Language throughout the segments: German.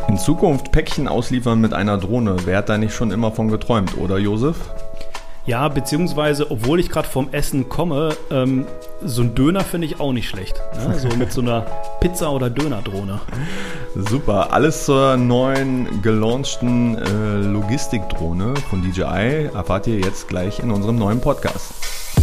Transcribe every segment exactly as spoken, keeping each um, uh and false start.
In Zukunft Päckchen ausliefern mit einer Drohne. Wer hat da nicht schon immer von geträumt, oder Josef? Ja, beziehungsweise, obwohl ich gerade vom Essen komme, ähm, so ein Döner finde ich auch nicht schlecht. Ne? So mit so einer Pizza- oder Dönerdrohne. Super, alles zur neuen gelaunchten äh, Logistikdrohne von D J I erfahrt ihr jetzt gleich in unserem neuen Podcast.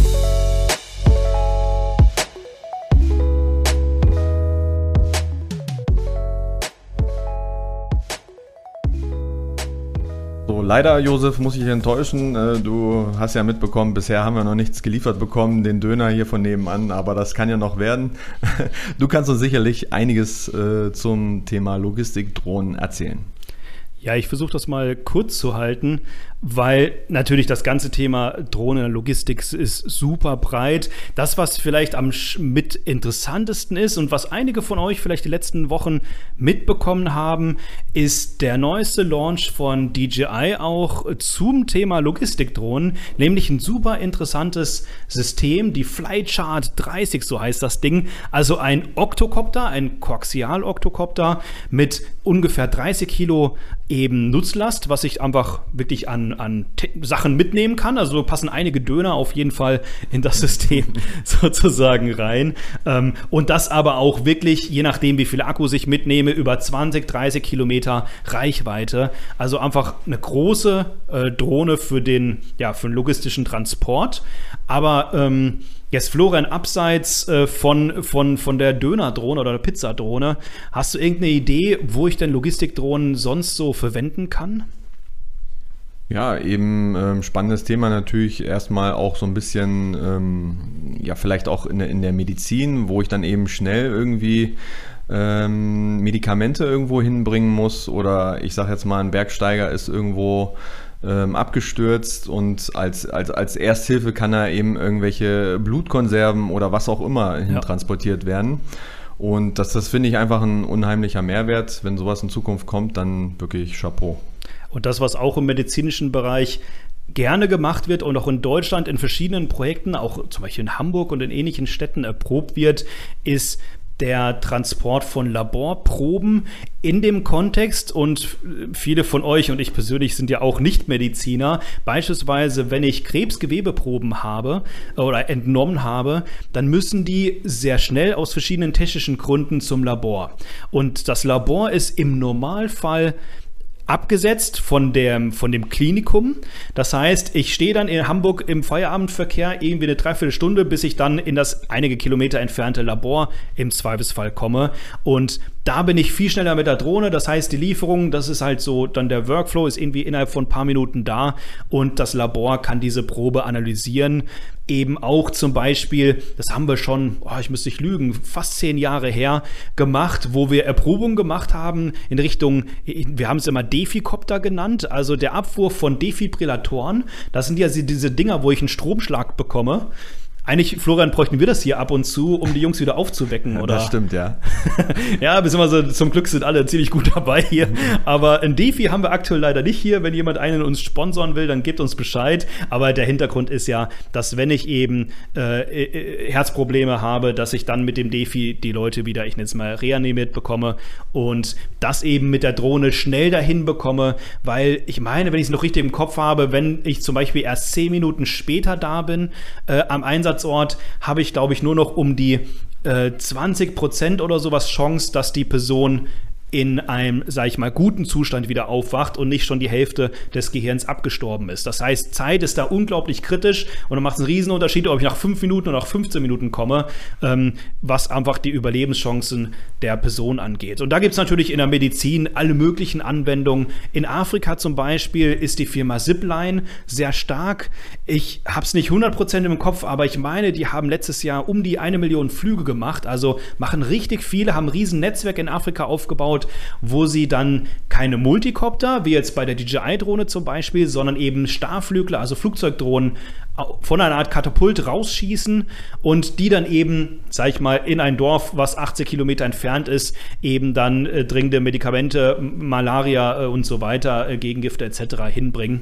So, leider, Josef, muss ich enttäuschen. Du hast ja mitbekommen, bisher haben wir noch nichts geliefert bekommen, den Döner hier von nebenan, aber das kann ja noch werden. Du kannst uns sicherlich einiges äh, zum Thema Logistikdrohnen erzählen. Ja, ich versuche das mal kurz zu halten, weil natürlich das ganze Thema Drohnenlogistik ist super breit. Das, was vielleicht am mit interessantesten ist und was einige von euch vielleicht die letzten Wochen mitbekommen haben, ist der neueste Launch von D J I auch zum Thema Logistikdrohnen, nämlich ein super interessantes System, die Flychart dreißig, so heißt das Ding. Also ein Oktokopter, ein Koaxial-Oktokopter mit ungefähr dreißig Kilo eben Nutzlast, was ich einfach wirklich an, an T- Sachen mitnehmen kann. Also passen einige Döner auf jeden Fall in das System sozusagen rein. Ähm, und das aber auch wirklich, je nachdem wie viel Akkus ich mitnehme, über zwanzig, dreißig Kilometer Reichweite. Also einfach eine große äh, Drohne für den, ja, für den logistischen Transport. Aber ähm, jetzt, Florian, abseits äh, von, von, von der Dönerdrohne oder der Pizzadrohne, hast du irgendeine Idee, wo ich denn Logistikdrohnen sonst so verwenden kann? Ja, eben ähm, spannendes Thema natürlich erstmal auch so ein bisschen, ähm, ja, vielleicht auch in der, in der Medizin, wo ich dann eben schnell irgendwie ähm, Medikamente irgendwo hinbringen muss, oder ich sage jetzt mal, ein Bergsteiger ist irgendwo Ähm, abgestürzt und als, als, als Ersthilfe kann er eben irgendwelche Blutkonserven oder was auch immer hintransportiert ja. werden. Und das, das finde ich einfach ein unheimlicher Mehrwert. Wenn sowas in Zukunft kommt, dann wirklich Chapeau. Und das, was auch im medizinischen Bereich gerne gemacht wird und auch in Deutschland in verschiedenen Projekten, auch zum Beispiel in Hamburg und in ähnlichen Städten erprobt wird, ist der Transport von Laborproben in dem Kontext, und viele von euch und ich persönlich sind ja auch Nicht-Mediziner. Beispielsweise, wenn ich Krebsgewebeproben habe oder entnommen habe, dann müssen die sehr schnell aus verschiedenen technischen Gründen zum Labor. Und das Labor ist im Normalfall abgesetzt von dem, von dem Klinikum. Das heißt, ich stehe dann in Hamburg im Feierabendverkehr irgendwie eine Dreiviertelstunde, bis ich dann in das einige Kilometer entfernte Labor im Zweifelsfall komme. Und da bin ich viel schneller mit der Drohne. Das heißt, die Lieferung, das ist halt so, dann der Workflow ist irgendwie innerhalb von ein paar Minuten da und das Labor kann diese Probe analysieren. Eben auch zum Beispiel, das haben wir schon, oh, ich müsste nicht lügen, fast zehn Jahre her gemacht, wo wir Erprobungen gemacht haben in Richtung, wir haben es immer Defikopter genannt, also der Abwurf von Defibrillatoren. Das sind ja diese Dinger, wo ich einen Stromschlag bekomme. Eigentlich, Florian, bräuchten wir das hier ab und zu, um die Jungs wieder aufzuwecken, oder? Das stimmt, ja. Ja, beziehungsweise zum Glück sind alle ziemlich gut dabei hier. Aber ein Defi haben wir aktuell leider nicht hier. Wenn jemand einen uns sponsoren will, dann gebt uns Bescheid. Aber der Hintergrund ist ja, dass wenn ich eben äh, äh, Herzprobleme habe, dass ich dann mit dem Defi die Leute wieder, ich nenne es mal, reanimiert bekomme und das eben mit der Drohne schnell dahin bekomme, weil ich meine, wenn ich es noch richtig im Kopf habe, wenn ich zum Beispiel erst zehn Minuten später da bin, äh, am Einsatz Ort, habe ich, glaube ich, nur noch um die äh, zwanzig Prozent oder sowas Chance, dass die Person in einem, sage ich mal, guten Zustand wieder aufwacht und nicht schon die Hälfte des Gehirns abgestorben ist. Das heißt, Zeit ist da unglaublich kritisch und dann macht es einen Riesenunterschied, ob ich nach fünf Minuten oder nach fünfzehn Minuten komme, ähm, was einfach die Überlebenschancen der Person angeht. Und da gibt es natürlich in der Medizin alle möglichen Anwendungen. In Afrika zum Beispiel ist die Firma Zipline sehr stark. Ich habe es nicht hundert Prozent im Kopf, aber ich meine, die haben letztes Jahr um die eine Million Flüge gemacht, also machen richtig viele, haben ein riesen Netzwerk in Afrika aufgebaut, wo sie dann keine Multicopter, wie jetzt bei der D J I-Drohne zum Beispiel, sondern eben Starrflügler, also Flugzeugdrohnen, von einer Art Katapult rausschießen und die dann eben, sag ich mal, in ein Dorf, was achtzig Kilometer entfernt ist, eben dann äh, dringende Medikamente, Malaria äh, und so weiter, äh, Gegengifte et cetera hinbringen.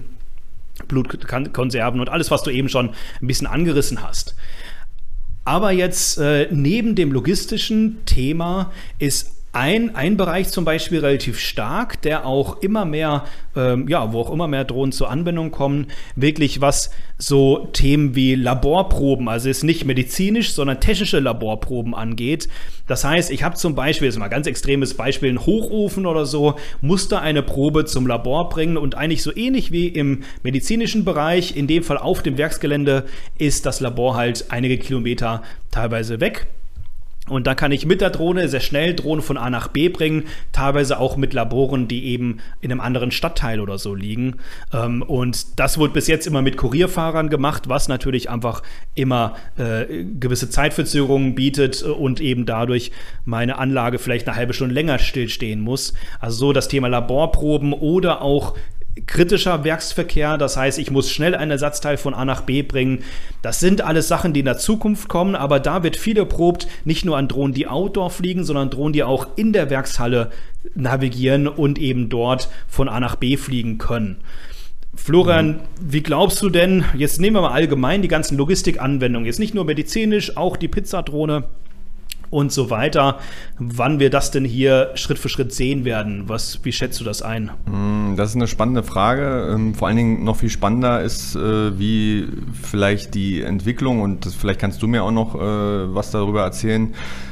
Blutkonserven und alles, was du eben schon ein bisschen angerissen hast. Aber jetzt äh, neben dem logistischen Thema ist ein, ein Bereich zum Beispiel relativ stark, der auch immer mehr, ähm, ja, wo auch immer mehr Drohnen zur Anwendung kommen, wirklich was so Themen wie Laborproben, also ist nicht medizinisch, sondern technische Laborproben angeht. Das heißt, ich habe zum Beispiel, das ist mal ein ganz extremes Beispiel, einen Hochofen oder so, musste eine Probe zum Labor bringen und eigentlich so ähnlich wie im medizinischen Bereich, in dem Fall auf dem Werksgelände, ist das Labor halt einige Kilometer teilweise weg. Und da kann ich mit der Drohne sehr schnell Drohnen von A nach B bringen, teilweise auch mit Laboren, die eben in einem anderen Stadtteil oder so liegen. Und das wurde bis jetzt immer mit Kurierfahrern gemacht, was natürlich einfach immer äh, gewisse Zeitverzögerungen bietet und eben dadurch meine Anlage vielleicht eine halbe Stunde länger stillstehen muss. Also so das Thema Laborproben oder auch kritischer Werksverkehr, das heißt, ich muss schnell ein Ersatzteil von A nach B bringen. Das sind alles Sachen, die in der Zukunft kommen, aber da wird viel erprobt, nicht nur an Drohnen, die outdoor fliegen, sondern Drohnen, die auch in der Werkshalle navigieren und eben dort von A nach B fliegen können. Florian, wie glaubst du denn, jetzt nehmen wir mal allgemein die ganzen Logistikanwendungen, jetzt nicht nur medizinisch, auch die Pizzadrohne und so weiter, wann wir das denn hier Schritt für Schritt sehen werden? Was, wie schätzt du das ein? Das ist eine spannende Frage. Vor allen Dingen noch viel spannender ist, wie vielleicht die Entwicklung, und das, vielleicht kannst du mir auch noch was darüber erzählen,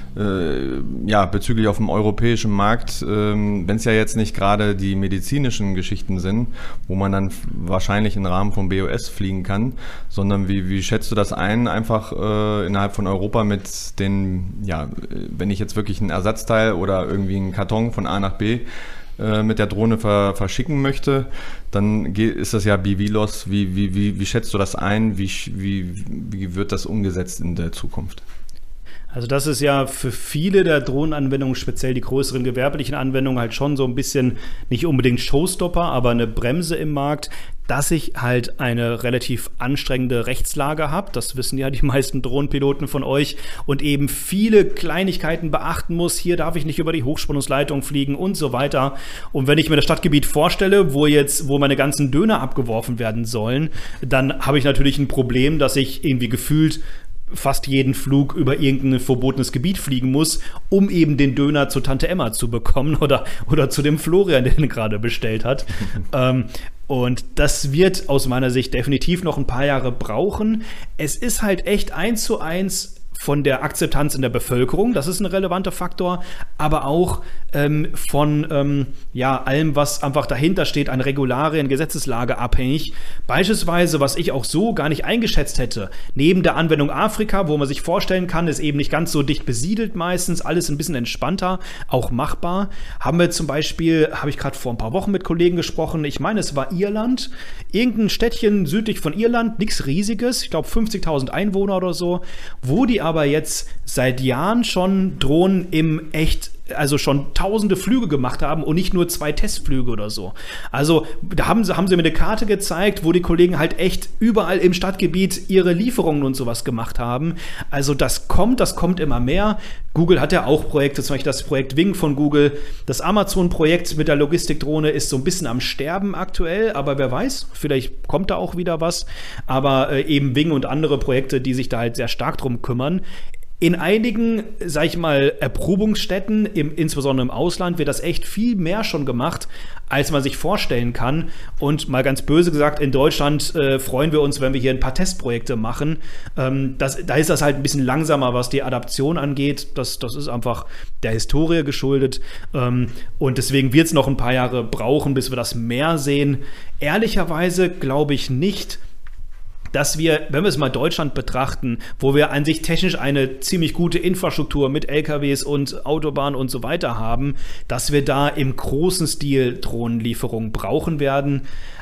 ja, bezüglich auf dem europäischen Markt, wenn es ja jetzt nicht gerade die medizinischen Geschichten sind, wo man dann wahrscheinlich im Rahmen von B O S fliegen kann, sondern wie, wie schätzt du das ein, einfach äh, innerhalb von Europa mit den, ja, wenn ich jetzt wirklich ein Ersatzteil oder irgendwie einen Karton von A nach B äh, mit der Drohne ver, verschicken möchte, dann ist das ja B V L O S. Wie, wie, wie, wie schätzt du das ein? Wie, wie, wie wird das umgesetzt in der Zukunft? Also das ist ja für viele der Drohnenanwendungen, speziell die größeren gewerblichen Anwendungen, halt schon so ein bisschen, nicht unbedingt Showstopper, aber eine Bremse im Markt, dass ich halt eine relativ anstrengende Rechtslage habe. Das wissen ja die meisten Drohnenpiloten von euch. Und eben viele Kleinigkeiten beachten muss. Hier darf ich nicht über die Hochspannungsleitung fliegen und so weiter. Und wenn ich mir das Stadtgebiet vorstelle, wo jetzt, wo meine ganzen Döner abgeworfen werden sollen, dann habe ich natürlich ein Problem, dass ich irgendwie gefühlt fast jeden Flug über irgendein verbotenes Gebiet fliegen muss, um eben den Döner zu Tante Emma zu bekommen oder, oder zu dem Florian, der ihn gerade bestellt hat. ähm, und das wird aus meiner Sicht definitiv noch ein paar Jahre brauchen. Es ist halt echt eins zu eins von der Akzeptanz in der Bevölkerung, das ist ein relevanter Faktor, aber auch ähm, von ähm, ja, allem, was einfach dahinter steht, an Regularien, Gesetzeslage abhängig. Beispielsweise, was ich auch so gar nicht eingeschätzt hätte, neben der Anwendung Afrika, wo man sich vorstellen kann, ist eben nicht ganz so dicht besiedelt meistens, alles ein bisschen entspannter, auch machbar, haben wir zum Beispiel, habe ich gerade vor ein paar Wochen mit Kollegen gesprochen, ich meine, es war Irland, irgendein Städtchen südlich von Irland, nichts Riesiges, ich glaube fünfzigtausend Einwohner oder so, wo die aber jetzt seit Jahren schon Drohnen im echt, also schon tausende Flüge gemacht haben und nicht nur zwei Testflüge oder so. Also da haben sie, haben sie mir eine Karte gezeigt, wo die Kollegen halt echt überall im Stadtgebiet ihre Lieferungen und sowas gemacht haben. Also das kommt, das kommt immer mehr. Google hat ja auch Projekte, zum Beispiel das Projekt Wing von Google. Das Amazon-Projekt mit der Logistikdrohne ist so ein bisschen am Sterben aktuell, aber wer weiß, vielleicht kommt da auch wieder was. Aber äh, eben Wing und andere Projekte, die sich da halt sehr stark drum kümmern. In einigen, sag ich mal, Erprobungsstätten, im, insbesondere im Ausland, wird das echt viel mehr schon gemacht, als man sich vorstellen kann. Und mal ganz böse gesagt, in Deutschland äh, freuen wir uns, wenn wir hier ein paar Testprojekte machen. Ähm, das, da ist das halt ein bisschen langsamer, was die Adaption angeht. Das, das ist einfach der Historie geschuldet. Ähm, und deswegen wird es noch ein paar Jahre brauchen, bis wir das mehr sehen. Ehrlicherweise glaube ich nicht, dass wir, wenn wir es mal Deutschland betrachten, wo wir an sich technisch eine ziemlich gute Infrastruktur mit L K Ws und Autobahnen und so weiter haben, dass wir da im großen Stil Drohnenlieferungen brauchen werden.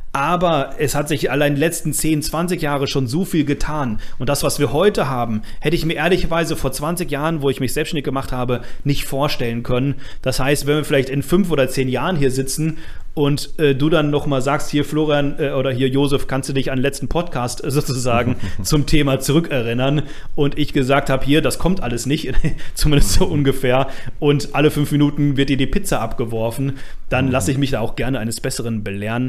Aber es hat sich allein in den letzten zehn, zwanzig Jahre schon so viel getan. Und das, was wir heute haben, hätte ich mir ehrlicherweise vor zwanzig Jahren, wo ich mich selbstständig gemacht habe, nicht vorstellen können. Das heißt, wenn wir vielleicht in fünf oder zehn Jahren hier sitzen und äh, du dann noch mal sagst, hier Florian äh, oder hier Josef, kannst du dich an den letzten Podcast äh, sozusagen zum Thema zurückerinnern, und ich gesagt habe, hier, das kommt alles nicht, zumindest so ungefähr, und alle fünf Minuten wird dir die Pizza abgeworfen, dann lasse ich mich da auch gerne eines Besseren belehren.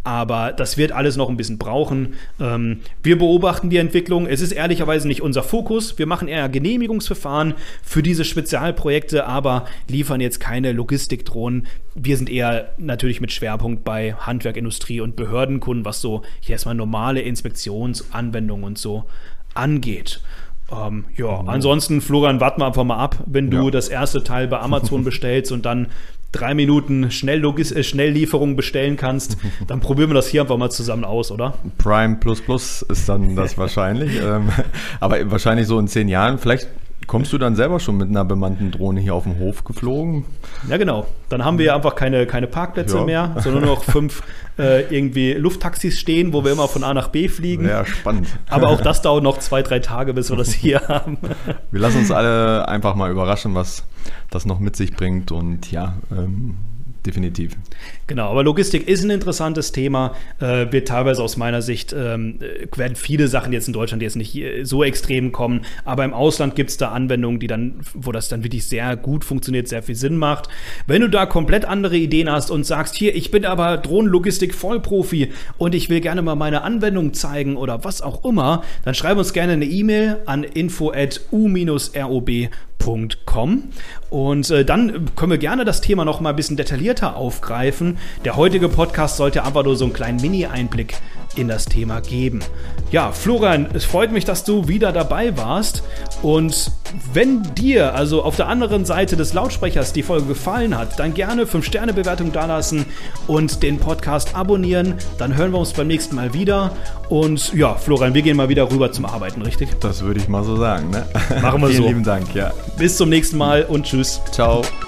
aber das wird alles noch ein bisschen brauchen. Ähm, wir beobachten die Entwicklung. Es ist ehrlicherweise nicht unser Fokus. Wir machen eher Genehmigungsverfahren für diese Spezialprojekte, aber liefern jetzt keine Logistikdrohnen. Wir sind eher natürlich mit Schwerpunkt bei Handwerk, Industrie und Behördenkunden, was so hier erstmal normale Inspektionsanwendungen und so angeht. Ähm, ja, mhm. Ansonsten, Florian, warten wir einfach mal ab, wenn du ja. das erste Teil bei Amazon bestellst und dann drei Minuten Schnelllogis- äh, Schnelllieferung bestellen kannst, dann probieren wir das hier einfach mal zusammen aus, oder? Prime Plus Plus ist dann das wahrscheinlich. ähm, aber wahrscheinlich so in zehn Jahren. Vielleicht kommst du dann selber schon mit einer bemannten Drohne hier auf dem Hof geflogen? Ja, genau. Dann haben wir ja einfach keine, keine Parkplätze ja. mehr, sondern nur noch fünf äh, irgendwie Lufttaxis stehen, wo wir immer von A nach B fliegen. Ja, spannend. Aber auch das dauert noch zwei, drei Tage, bis wir das hier haben. Wir lassen uns alle einfach mal überraschen, was das noch mit sich bringt. Und ja, ähm, definitiv. Genau, aber Logistik ist ein interessantes Thema. Äh, wird teilweise aus meiner Sicht, ähm, werden viele Sachen jetzt in Deutschland jetzt nicht so extrem kommen, aber im Ausland gibt es da Anwendungen, die dann, wo das dann wirklich sehr gut funktioniert, sehr viel Sinn macht. Wenn du da komplett andere Ideen hast und sagst, hier, ich bin aber Drohnenlogistik-Vollprofi und ich will gerne mal meine Anwendung zeigen oder was auch immer, dann schreib uns gerne eine E-Mail an info at u rob punkt com und äh, dann können wir gerne das Thema noch mal ein bisschen detaillierter aufgreifen. Der heutige Podcast sollte aber nur so einen kleinen Mini-Einblick in das Thema geben. Ja, Florian, es freut mich, dass du wieder dabei warst und wenn dir also auf der anderen Seite des Lautsprechers die Folge gefallen hat, dann gerne fünf Sterne Bewertung dalassen und den Podcast abonnieren. Dann hören wir uns beim nächsten Mal wieder und ja, Florian, wir gehen mal wieder rüber zum Arbeiten, richtig? Das würde ich mal so sagen, ne? Machen wir so. Vielen lieben Dank, ja. Bis zum nächsten Mal und tschüss. Ciao.